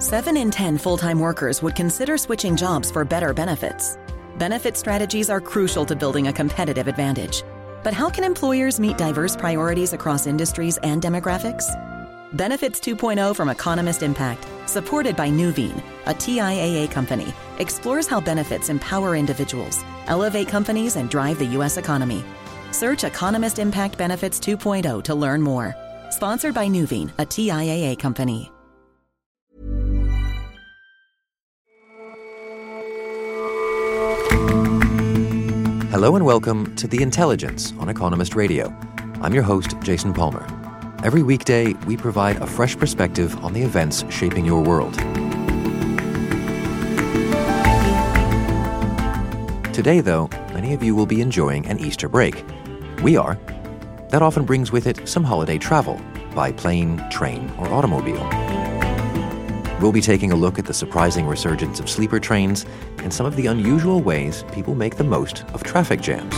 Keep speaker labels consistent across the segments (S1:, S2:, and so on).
S1: 7 in 10 full-time workers would consider switching jobs for better benefits. Benefit strategies are crucial to building a competitive advantage. But how can employers meet diverse priorities across industries and demographics? Benefits 2.0 from Economist Impact, supported by Nuveen, a TIAA company, explores how benefits empower individuals, elevate companies, and drive the U.S. economy. Search Economist Impact Benefits 2.0 to learn more. Sponsored by Nuveen, a TIAA company.
S2: Hello and welcome to The Intelligence on Economist Radio. I'm your host, Jason Palmer. Every weekday, we provide a fresh perspective on the events shaping your world. Today, though, many of you will be enjoying an Easter break. We are. That often brings with it some holiday travel, by plane, train, or automobile. We'll be taking a look at the surprising resurgence of sleeper trains and some of the unusual ways people make the most of traffic jams.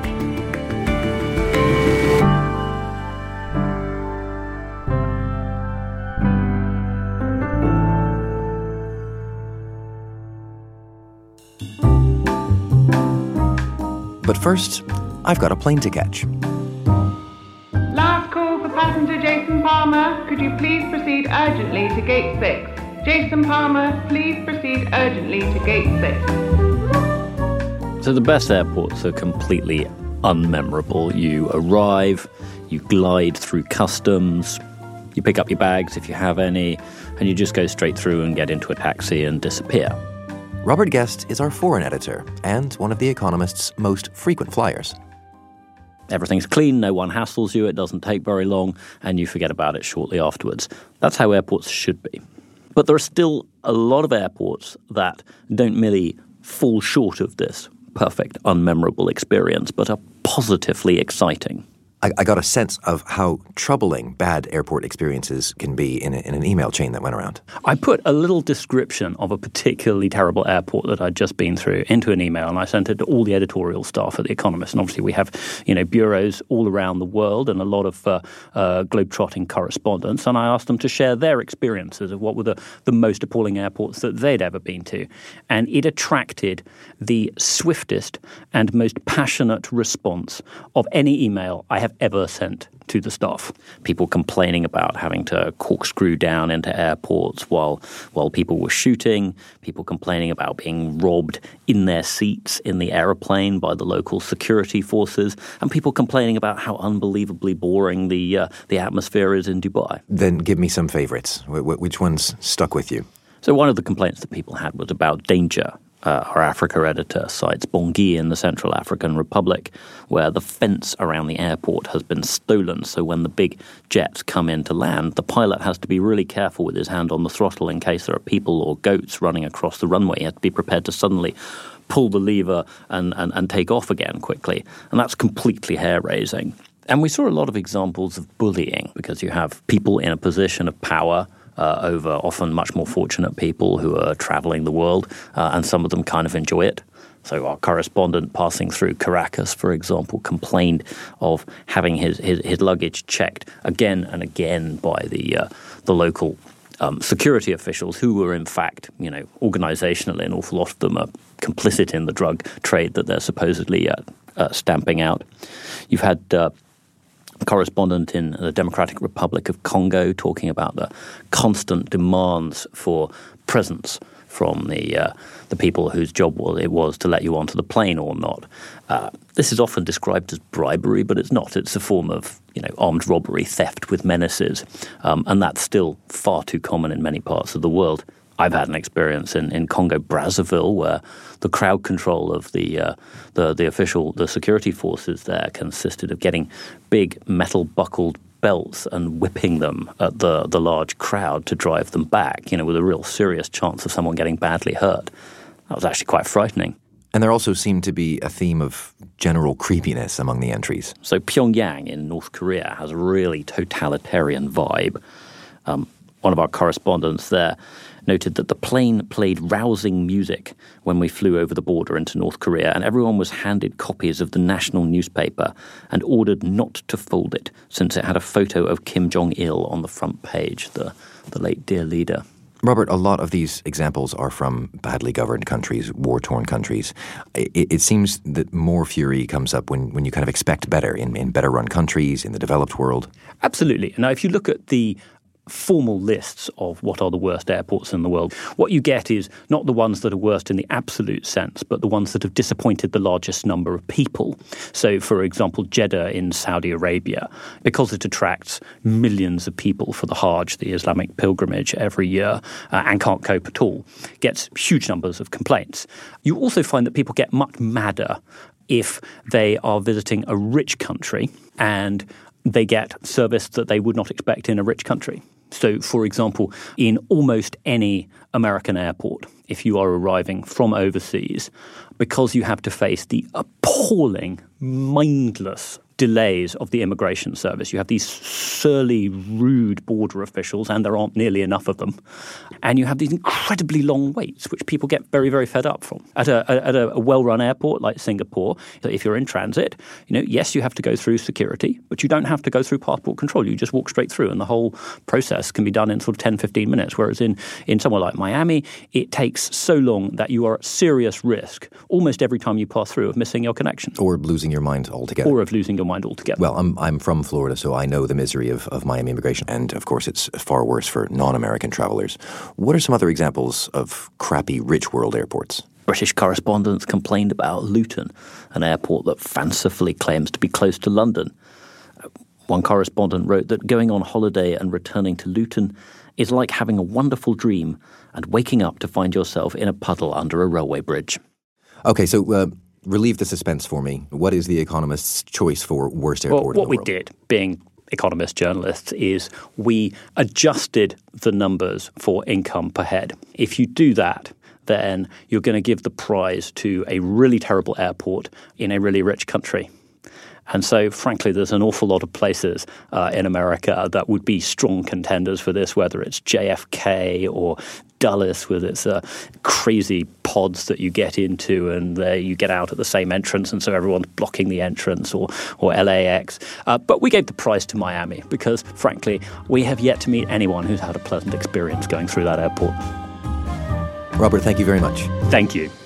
S2: But first, I've got a plane to catch.
S3: Last call for passenger Jason Palmer. Could you please proceed urgently to gate 6? Jason Palmer, please proceed urgently to gate 6.
S4: So the best airports are completely unmemorable. You arrive, you glide through customs, you pick up your bags if you have any, and you just go straight through and get into a taxi and disappear.
S2: Robert Guest is our foreign editor and one of The Economist's most frequent flyers.
S4: Everything's clean, no one hassles you, it doesn't take very long, and you forget about it shortly afterwards. That's how airports should be. But there are still a lot of airports that don't merely fall short of this perfect, unmemorable experience, but are positively exciting.
S2: I got a sense of how troubling bad airport experiences can be in an email chain that went around.
S4: I put a little description of a particularly terrible airport that I'd just been through into an email, and I sent it to all the editorial staff at The Economist. And obviously we have, bureaus all around the world and a lot of globe-trotting correspondents, and I asked them to share their experiences of what were the most appalling airports that they'd ever been to. And it attracted the swiftest and most passionate response of any email I have ever sent to the staff. People complaining about having to corkscrew down into airports while people were shooting, people complaining about being robbed in their seats in the aeroplane by the local security forces, and people complaining about how unbelievably boring the atmosphere is in Dubai.
S2: Then give me some favorites. Which ones stuck with you?
S4: So one of the complaints that people had was about danger. Our Africa editor cites Bangui in the Central African Republic, where the fence around the airport has been stolen. So when the big jets come in to land, the pilot has to be really careful with his hand on the throttle in case there are people or goats running across the runway. He has to be prepared to suddenly pull the lever and take off again quickly. And that's completely hair-raising. And we saw a lot of examples of bullying, because you have people in a position of power over often much more fortunate people who are traveling the world, and some of them kind of enjoy it. So our correspondent passing through Caracas, for example, complained of having his luggage checked again and again by the local security officials, who were in fact, organizationally, an awful lot of them are complicit in the drug trade that they're supposedly stamping out. You've had correspondent in the Democratic Republic of Congo talking about the constant demands for presents from the people whose job it was to let you onto the plane or not. This is often described as bribery, but it's not. It's a form of armed robbery, theft with menaces, and that's still far too common in many parts of the world. I've had an experience in Congo Brazzaville where the crowd control of the security forces there consisted of getting big metal buckled belts and whipping them at the large crowd to drive them back, with a real serious chance of someone getting badly hurt. That was actually quite frightening.
S2: And there also seemed to be a theme of general creepiness among the entries.
S4: So Pyongyang in North Korea has a really totalitarian vibe. One of our correspondents there noted that the plane played rousing music when we flew over the border into North Korea, and everyone was handed copies of the national newspaper and ordered not to fold it, since it had a photo of Kim Jong-il on the front page, the late dear leader.
S2: Robert, a lot of these examples are from badly governed countries, war-torn countries. It seems that more fury comes up when you kind of expect better in better-run countries, in the developed world.
S4: Absolutely. Now, if you look at the formal lists of what are the worst airports in the world, what you get is not the ones that are worst in the absolute sense, but the ones that have disappointed the largest number of people. So, for example, Jeddah in Saudi Arabia, because it attracts millions of people for the Hajj, the Islamic pilgrimage, every year, and can't cope at all, gets huge numbers of complaints. You also find that people get much madder if they are visiting a rich country and they get service that they would not expect in a rich country. So, for example, in almost any American airport, if you are arriving from overseas, because you have to face the appalling, mindless delays of the immigration service. You have these surly, rude border officials, and there aren't nearly enough of them. And you have these incredibly long waits, which people get very, very fed up from. At a well-run airport like Singapore, if you're in transit, yes, you have to go through security, but you don't have to go through passport control. You just walk straight through, and the whole process can be done in sort of 10, 15 minutes. Whereas in somewhere like Miami, it takes so long that you are at serious risk almost every time you pass through of missing your connection.
S2: Or losing your mind altogether.
S4: Or of losing your mind altogether.
S2: Well, I'm from Florida, so I know the misery of Miami immigration, and of course it's far worse for non-American travelers. What are some other examples of crappy rich world airports?
S4: British correspondents complained about Luton, an airport that fancifully claims to be close to London. One correspondent wrote that going on holiday and returning to Luton is like having a wonderful dream and waking up to find yourself in a puddle under a railway bridge.
S2: Okay, so relieve the suspense for me. What is The Economist's choice for worst airport in the world?
S4: What we did, being Economist journalists, is we adjusted the numbers for income per head. If you do that, then you're going to give the prize to a really terrible airport in a really rich country. And so, frankly, there's an awful lot of places in America that would be strong contenders for this, whether it's JFK or Dulles with its crazy pods that you get into and you get out at the same entrance, and so everyone's blocking the entrance, or LAX. But we gave the prize to Miami because, frankly, we have yet to meet anyone who's had a pleasant experience going through that airport.
S2: Robert, thank you very much.
S4: Thank you.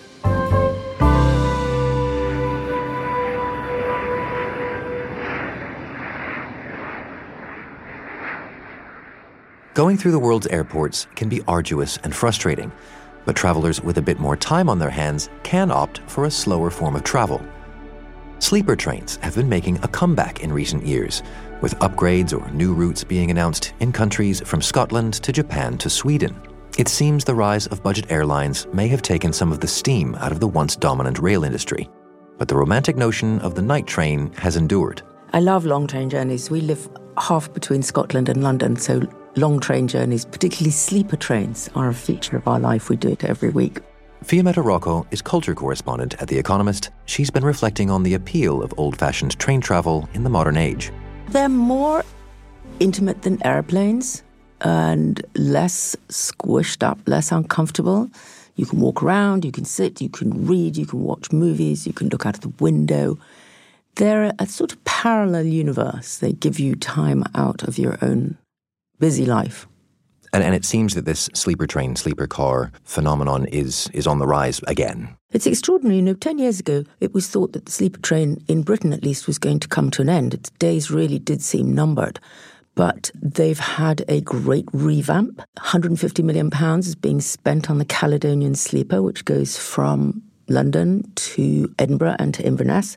S2: Going through the world's airports can be arduous and frustrating, but travelers with a bit more time on their hands can opt for a slower form of travel. Sleeper trains have been making a comeback in recent years, with upgrades or new routes being announced in countries from Scotland to Japan to Sweden. It seems the rise of budget airlines may have taken some of the steam out of the once dominant rail industry, but the romantic notion of the night train has endured.
S5: I love long train journeys. We live half between Scotland and London, so long train journeys, particularly sleeper trains, are a feature of our life. We do it every week.
S2: Fiammetta Rocco is culture correspondent at The Economist. She's been reflecting on the appeal of old-fashioned train travel in the modern age.
S5: They're more intimate than airplanes and less squished up, less uncomfortable. You can walk around, you can sit, you can read, you can watch movies, you can look out of the window. They're a sort of parallel universe. They give you time out of your own busy life.
S2: And it seems that this sleeper train, sleeper car phenomenon is on the rise again.
S5: It's extraordinary. 10 years ago, it was thought that the sleeper train, in Britain at least, was going to come to an end. Its days really did seem numbered. But they've had a great revamp. £150 million is being spent on the Caledonian Sleeper, which goes from London to Edinburgh and to Inverness.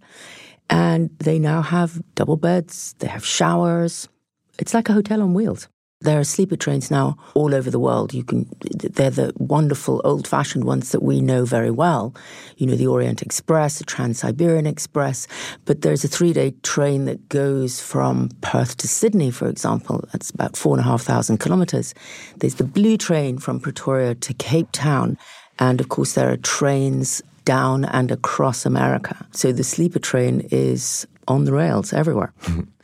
S5: And they now have double beds, they have showers. It's like a hotel on wheels. There are sleeper trains now all over the world. They're the wonderful old-fashioned ones that we know very well. The Orient Express, the Trans-Siberian Express. But there's a 3-day train that goes from Perth to Sydney, for example. That's about 4,500 kilometres. There's the Blue Train from Pretoria to Cape Town. And, of course, there are trains down and across America. So the sleeper train is on the rails everywhere.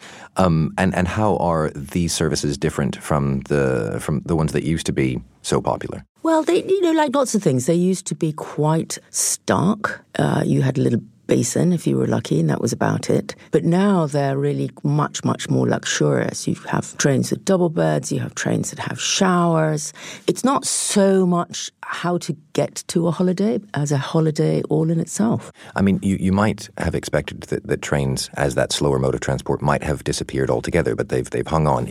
S2: And how are these services different from the ones that used to be so popular?
S5: Well, they, like lots of things, they used to be quite stark. You had a little basin if you were lucky, and that was about it. But now they're really much, much more luxurious. You have trains with double beds, you have trains that have showers. It's not so much how to get to a holiday as a holiday all in itself.
S2: I mean, you might have expected that trains, as that slower mode of transport, might have disappeared altogether, but they've hung on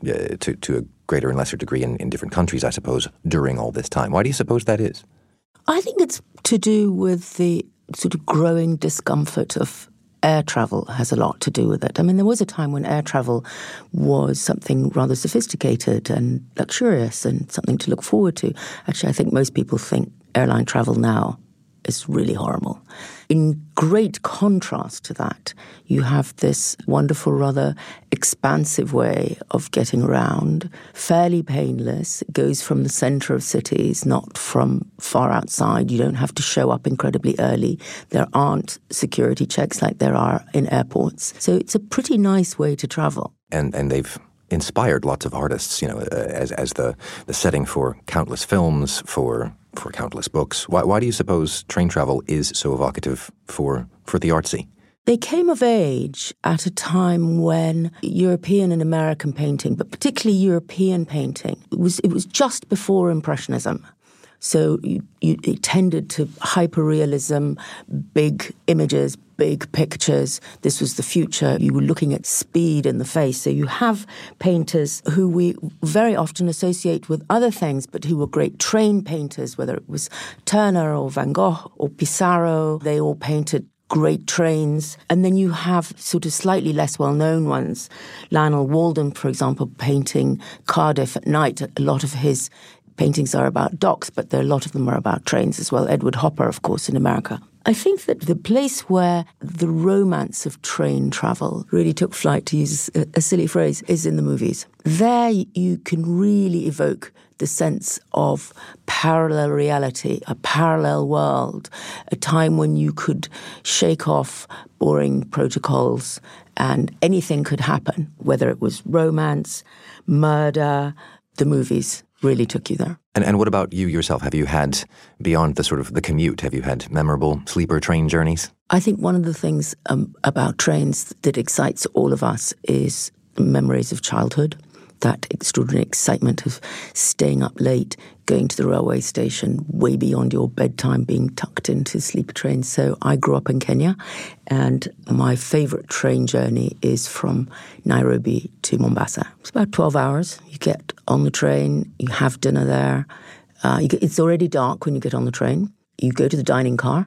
S2: to a greater and lesser degree in different countries, I suppose, during all this time. Why do you suppose that is?
S5: I think it's to do with the sort of growing discomfort of air travel has a lot to do with it. I mean, there was a time when air travel was something rather sophisticated and luxurious and something to look forward to. Actually, I think most people think airline travel now is really horrible. In great contrast to that, you have this wonderful, rather expansive way of getting around, fairly painless. It goes from the centre of cities, not from far outside. You don't have to show up incredibly early. There aren't security checks like there are in airports. So it's a pretty nice way to travel.
S2: And they've inspired lots of artists, as the setting for countless films, for countless books. Why do you suppose train travel is so evocative for the artsy?
S5: They came of age at a time when European and American painting, but particularly European painting, it was just before Impressionism. So it tended to hyperrealism, big images, big pictures. This was the future. You were looking at speed in the face. So you have painters who we very often associate with other things, but who were great train painters, whether it was Turner or Van Gogh or Pissarro. They all painted great trains. And then you have sort of slightly less well-known ones. Lionel Walden, for example, painting Cardiff at night. A lot of his paintings are about docks, but a lot of them are about trains as well. Edward Hopper, of course, in America. I think that the place where the romance of train travel really took flight, to use a silly phrase, is in the movies. There you can really evoke the sense of parallel reality, a parallel world, a time when you could shake off boring protocols and anything could happen, whether it was romance, murder. The movies really took you there.
S2: And what about you yourself? Have you had, beyond the sort of the commute, have you had memorable sleeper train journeys?
S5: I think one of the things about trains that excites all of us is memories of childhood, that extraordinary excitement of staying up late, going to the railway station way beyond your bedtime, being tucked into sleeper trains. So I grew up in Kenya, and my favourite train journey is from Nairobi to Mombasa. It's about 12 hours. You get on the train, you have dinner there. It's already dark when you get on the train. You go to the dining car,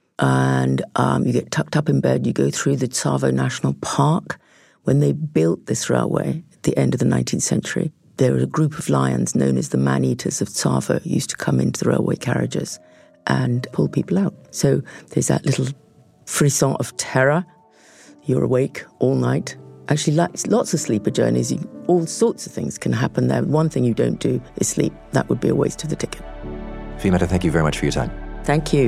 S5: and you get tucked up in bed. You go through the Tsavo National Park. When they built this railway at the end of the 19th century, there was a group of lions known as the man-eaters of Tsavo who used to come into the railway carriages and pull people out. So there's that little frisson of terror. You're awake all night. Actually, lots of sleeper journeys. All sorts of things can happen there. One thing you don't do is sleep. That would be a waste of the ticket.
S2: Fiammetta, thank you very much for your time.
S5: Thank you.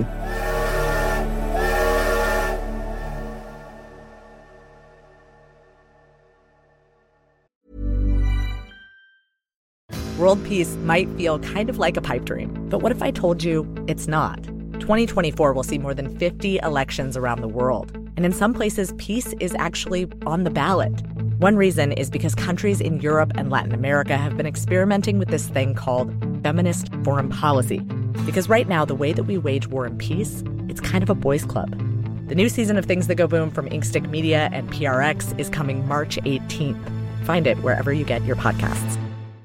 S6: World peace might feel kind of like a pipe dream, but what if I told you it's not? 2024 will see more than 50 elections around the world, and in some places, peace is actually on the ballot. One reason is because countries in Europe and Latin America have been experimenting with this thing called feminist foreign policy. Because right now, the way that we wage war and peace, it's kind of a boys' club. The new season of Things That Go Boom from Inkstick Media and PRX is coming March 18th. Find it wherever you get your podcasts.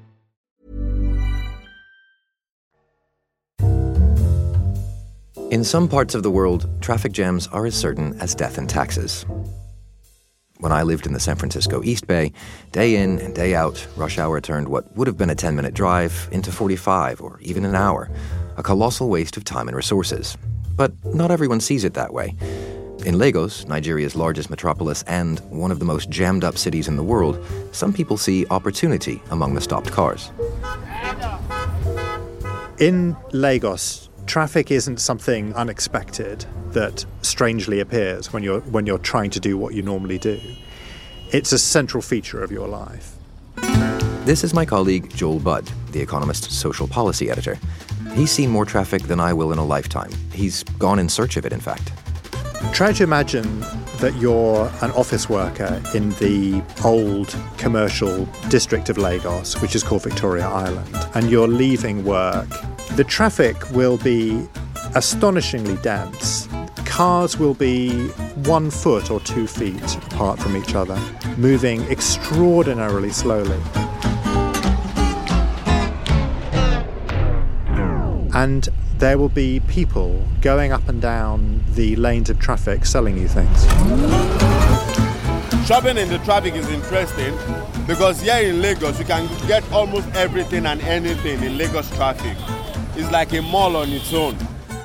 S2: In some parts of the world, traffic jams are as certain as death and taxes. When I lived in the San Francisco East Bay, day in and day out, rush hour turned what would have been a 10-minute drive into 45 or even an hour, a colossal waste of time and resources. But not everyone sees it that way. In Lagos, Nigeria's largest metropolis and one of the most jammed-up cities in the world, some people see opportunity among the stopped cars.
S7: In Lagos, traffic isn't something unexpected that strangely appears when you're trying to do what you normally do. It's a central feature of your life.
S2: This is my colleague Joel Budd, The Economist's social policy editor. He's seen more traffic than I will in a lifetime. He's gone in search of it, in fact.
S7: Try to imagine that you're an office worker in the old commercial district of Lagos, which is called Victoria Island, and you're leaving work. The traffic will be astonishingly dense. Cars will be 1 foot or 2 feet apart from each other, moving extraordinarily slowly. And there will be people going up and down the lanes of traffic selling you things.
S8: Shopping in the traffic is interesting because here in Lagos you can get almost everything and anything in Lagos traffic. It's like a mall on its own.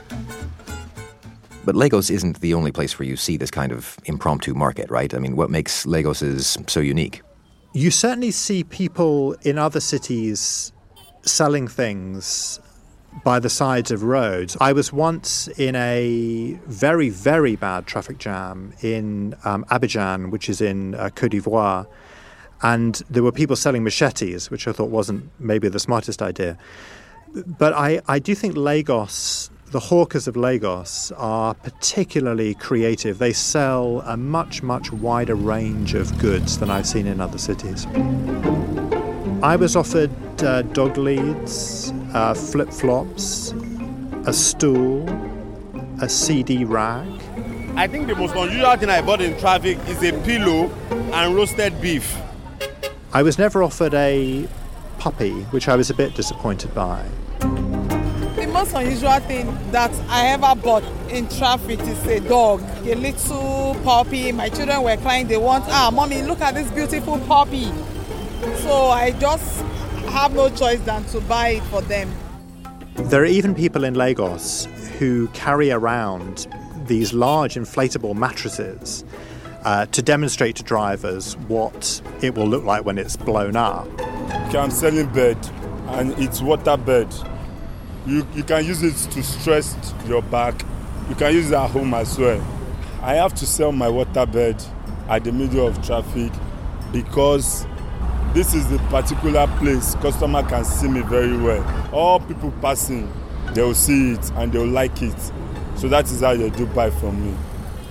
S2: But Lagos isn't the only place where you see this kind of impromptu market, right? I mean, what makes Lagos so unique?
S7: You certainly see people in other cities selling things by the sides of roads. I was once in a very, very bad traffic jam in Abidjan, which is in Côte d'Ivoire, and there were people selling machetes, which I thought wasn't maybe the smartest idea. But I do think Lagos, the hawkers of Lagos, are particularly creative. They sell a much, much wider range of goods than I've seen in other cities. I was offered dog leads, flip-flops, a stool, a CD rack.
S8: I think the most unusual thing I bought in traffic is a pillow and roasted beef.
S7: I was never offered a puppy, which I was a bit disappointed by.
S9: The most unusual thing that I ever bought in traffic is a dog, a little puppy. My children were crying, they want, mommy, look at this beautiful puppy. So I just have no choice than to buy it for them.
S7: There are even people in Lagos who carry around these large inflatable mattresses to demonstrate to drivers what it will look like when it's blown up.
S10: I'm selling bed, and it's water bed. You can use it to stress your back. You can use it at home as well. I have to sell my water bed at the middle of traffic because this is the particular place customer can see me very well. All people passing, they will see it and they will like it. So that is how they do buy from me.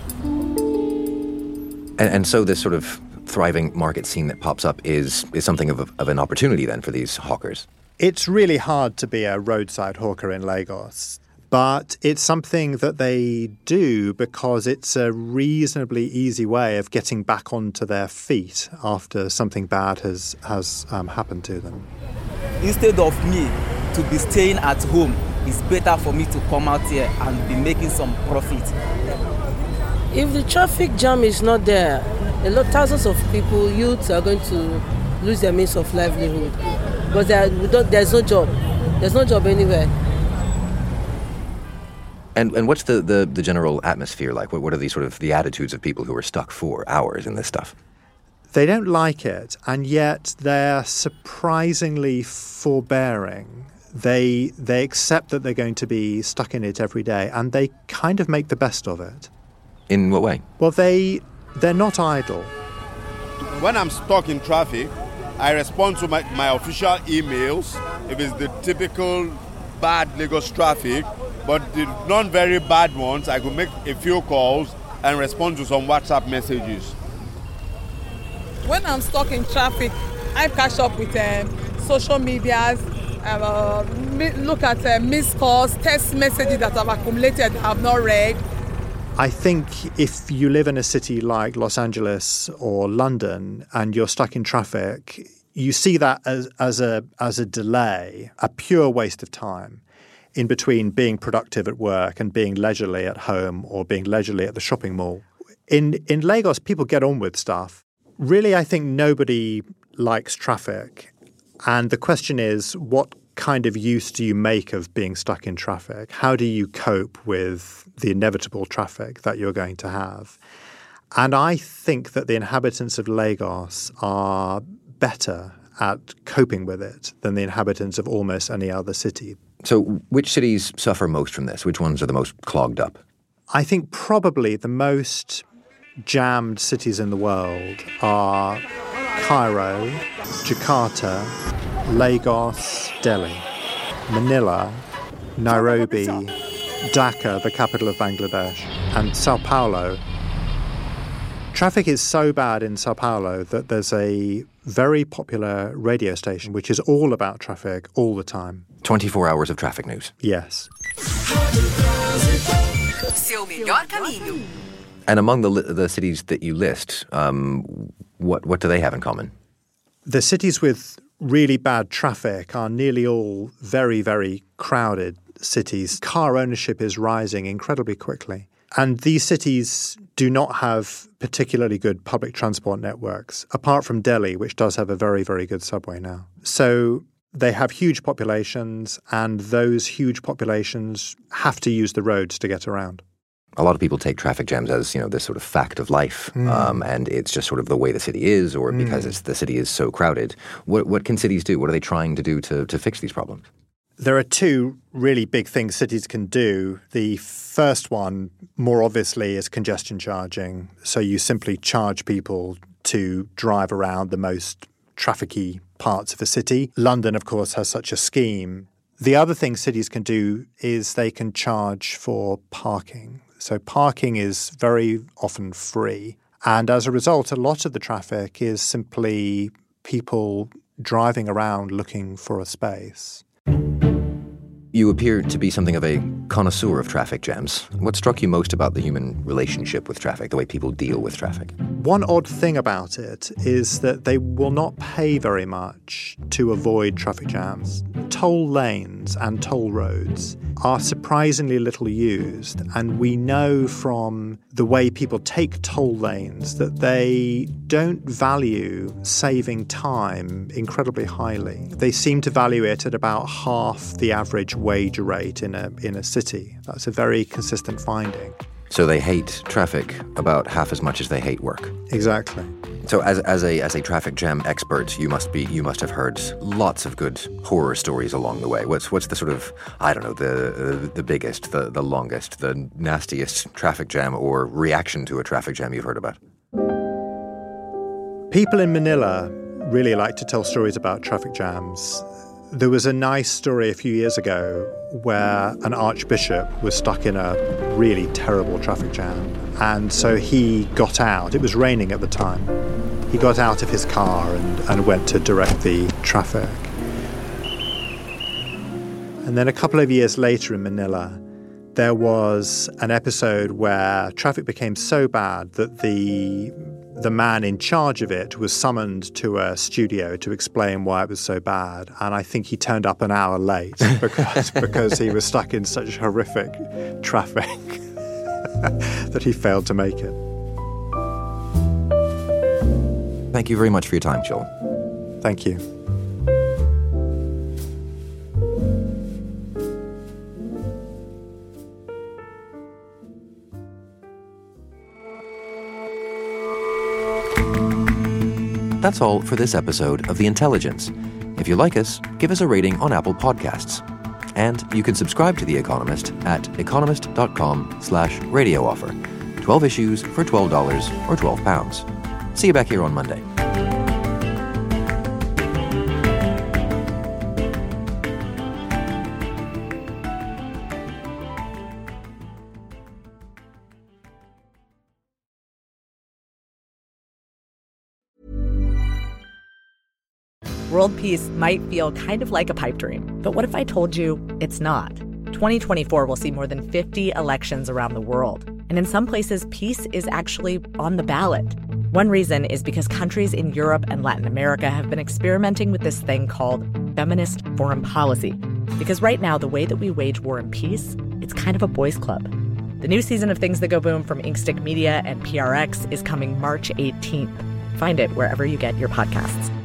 S2: And so this sort of thriving market scene that pops up is something of an opportunity then for these hawkers.
S7: It's really hard to be a roadside hawker in Lagos, but it's something that they do because it's a reasonably easy way of getting back onto their feet after something bad has happened to them.
S11: Instead of me to be staying at home, it's better for me to come out here and be making some profit.
S12: If the traffic jam is not there, thousands of people, youths, are going to lose their means of livelihood. But there's no job. There's no job anywhere.
S2: And what's the general atmosphere like? What are the attitudes of people who are stuck for hours in this stuff?
S7: They don't like it, and yet they're surprisingly forbearing. They accept that they're going to be stuck in it every day, and they kind of make the best of it.
S2: In what way?
S7: Well, they're not idle.
S8: When I'm stuck in traffic, I respond to my official emails if it's the typical bad Lagos traffic, but the non very bad ones, I could make a few calls and respond to some WhatsApp messages.
S9: When I'm stuck in traffic, I catch up with social medias, look at missed calls, text messages that have accumulated that I have not read.
S7: I think if you live in a city like Los Angeles or London and you're stuck in traffic, you see that as a delay, a pure waste of time in between being productive at work and being leisurely at home or being leisurely at the shopping mall. In Lagos, people get on with stuff. Really, I think nobody likes traffic. And the question is, what kind of use do you make of being stuck in traffic? How do you cope with the inevitable traffic that you're going to have? And I think that the inhabitants of Lagos are better at coping with it than the inhabitants of almost any other city.
S2: So which cities suffer most from this? Which ones are the most clogged up?
S7: I think probably the most jammed cities in the world are Cairo, Jakarta, Lagos, Delhi, Manila, Nairobi, Dhaka, the capital of Bangladesh, and Sao Paulo. Traffic is so bad in Sao Paulo that there's a very popular radio station which is all about traffic all the time.
S2: 24 hours of traffic news.
S7: Yes.
S13: Seu melhor caminho.
S2: And among the cities that you list, what do they have in common?
S7: The cities with really bad traffic are nearly all very, very crowded cities. Car ownership is rising incredibly quickly. And these cities do not have particularly good public transport networks, apart from Delhi, which does have a very, very good subway now. So they have huge populations, and those huge populations have to use the roads to get around.
S2: A lot of people take traffic jams as, this sort of fact of life, and it's just sort of the way the city is, or because the city is so crowded. What can cities do? What are they trying to do to fix these problems?
S7: There are two really big things cities can do. The first one, more obviously, is congestion charging. So you simply charge people to drive around the most trafficy parts of a city. London, of course, has such a scheme. The other thing cities can do is they can charge for parking. So parking is very often free. And as a result, a lot of the traffic is simply people driving around looking for a space.
S2: You appear to be something of a connoisseur of traffic jams. What struck you most about the human relationship with traffic, the way people deal with traffic?
S7: One odd thing about it is that they will not pay very much to avoid traffic jams. Toll lanes and toll roads are surprisingly little used, and we know from the way people take toll lanes that they don't value saving time incredibly highly. They seem to value it at about half the average wage rate in a city. That's a very consistent finding.
S2: So they hate traffic about half as much as they hate work.
S7: Exactly.
S2: So as a traffic jam expert, you must have heard lots of good horror stories along the way. What's the sort of, I don't know, the biggest, the longest, the nastiest traffic jam or reaction to a traffic jam you've heard about?
S7: People in Manila really like to tell stories about traffic jams. There was a nice story a few years ago where an archbishop was stuck in a really terrible traffic jam. And so he got out. It was raining at the time. He got out of his car and went to direct the traffic. And then a couple of years later in Manila, there was an episode where traffic became so bad that the man in charge of it was summoned to a studio to explain why it was so bad. And I think he turned up an hour late because he was stuck in such horrific traffic that he failed to make it.
S2: Thank you very much for your time, Joel.
S7: Thank you.
S2: That's all for this episode of The Intelligence. If you like us, give us a rating on Apple Podcasts. And you can subscribe to The Economist at economist.com/radio offer. 12 issues for $12 or £12. See you back here on Monday.
S6: World peace might feel kind of like a pipe dream, but what if I told you it's not? 2024 will see more than 50 elections around the world. And in some places, peace is actually on the ballot. One reason is because countries in Europe and Latin America have been experimenting with this thing called feminist foreign policy. Because right now, the way that we wage war and peace, it's kind of a boys' club. The new season of Things That Go Boom from Inkstick Media and PRX is coming March 18th. Find it wherever you get your podcasts.